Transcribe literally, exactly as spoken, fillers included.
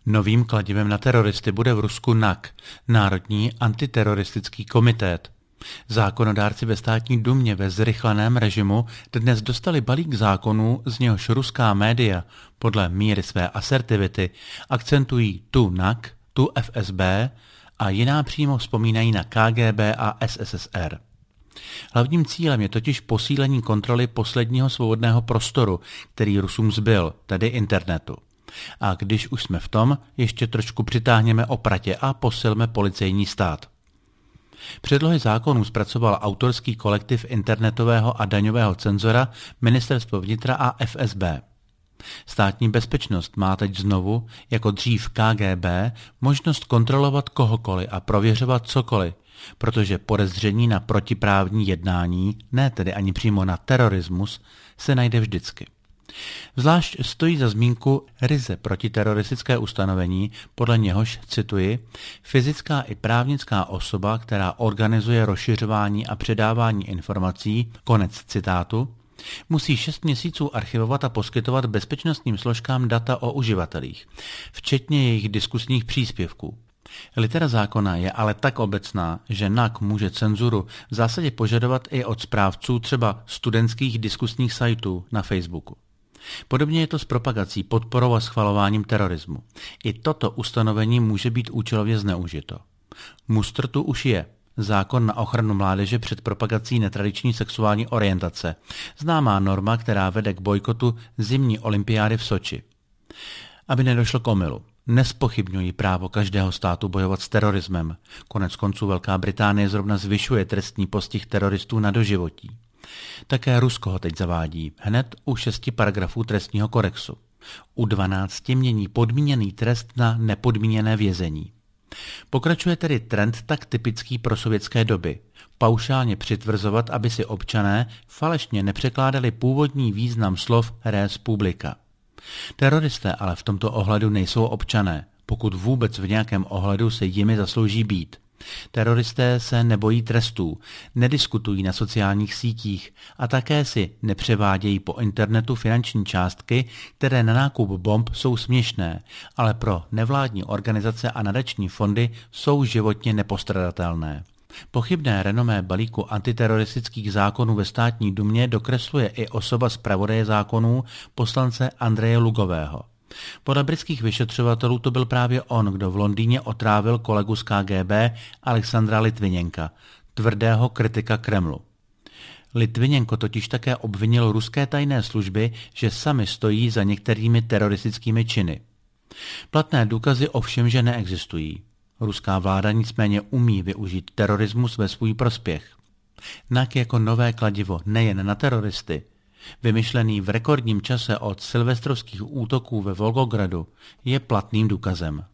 Novým kladivem na teroristy bude v Rusku N A K, Národní antiteroristický komitét. Zákonodárci ve státní dumě ve zrychleném režimu dnes dostali balík zákonů, z něhož ruská média podle míry své asertivity akcentují tu N A K, tu F S B a jiná přímo vzpomínají na K G B a S S S R. Hlavním cílem je totiž posílení kontroly posledního svobodného prostoru, který Rusům zbyl, tedy internetu. A když už jsme v tom, ještě trošku přitáhněme opratě a posilme policejní stát. Předlohy zákonů zpracoval autorský kolektiv internetového a daňového cenzora, Ministerstvo vnitra a F S B. Státní bezpečnost má teď znovu, jako dřív K G B, možnost kontrolovat kohokoliv a prověřovat cokoliv, protože podezření na protiprávní jednání, ne tedy ani přímo na terorismus, se najde vždycky. Zvlášť stojí za zmínku ryze protiteroristické ustanovení, podle něhož, cituji, fyzická i právnická osoba, která organizuje rozšiřování a předávání informací, konec citátu, musí šest měsíců archivovat a poskytovat bezpečnostním složkám data o uživatelích, včetně jejich diskusních příspěvků. Litera zákona je ale tak obecná, že N A K může cenzuru v zásadě požadovat i od správců třeba studentských diskusních sajtů na Facebooku. Podobně je to s propagací, podporou a schvalováním terorismu. I toto ustanovení může být účelově zneužito. Mustr tu už je. Zákon na ochranu mládeže před propagací netradiční sexuální orientace. Známá norma, která vede k bojkotu zimní olympiády v Soči. Aby nedošlo k omylu. Nespochybňují právo každého státu bojovat s terorismem. Konec konců Velká Británie zrovna zvyšuje trestní postih teroristů na doživotí. Také Rusko ho teď zavádí, hned u šesti paragrafů trestního kodexu. U dvanácti mění podmíněný trest na nepodmíněné vězení. Pokračuje tedy trend tak typický pro sovětské doby. Paušálně přitvrzovat, aby si občané falešně nepřekládali původní význam slov res publica. Teroristé ale v tomto ohledu nejsou občané, pokud vůbec v nějakém ohledu se jimi zaslouží být. Teroristé se nebojí trestů, nediskutují na sociálních sítích a také si nepřevádějí po internetu finanční částky, které na nákup bomb jsou směšné, ale pro nevládní organizace a nadační fondy jsou životně nepostradatelné. Pochybné renomé balíku antiteroristických zákonů ve státní dumě dokresluje i osoba zpravodaje zákonů poslance Andreje Lugového. Podle britských vyšetřovatelů to byl právě on, kdo v Londýně otrávil kolegu z K G B Alexandra Litviněnka, tvrdého kritika Kremlu. Litviněnko totiž také obvinil ruské tajné služby, že sami stojí za některými teroristickými činy. Platné důkazy ovšem, že neexistují. Ruská vláda nicméně umí využít terorismus ve svůj prospěch. N A K jako nové kladivo nejen na teroristy, vymyšlený v rekordním čase od silvestrovských útoků ve Volgogradu, je platným důkazem.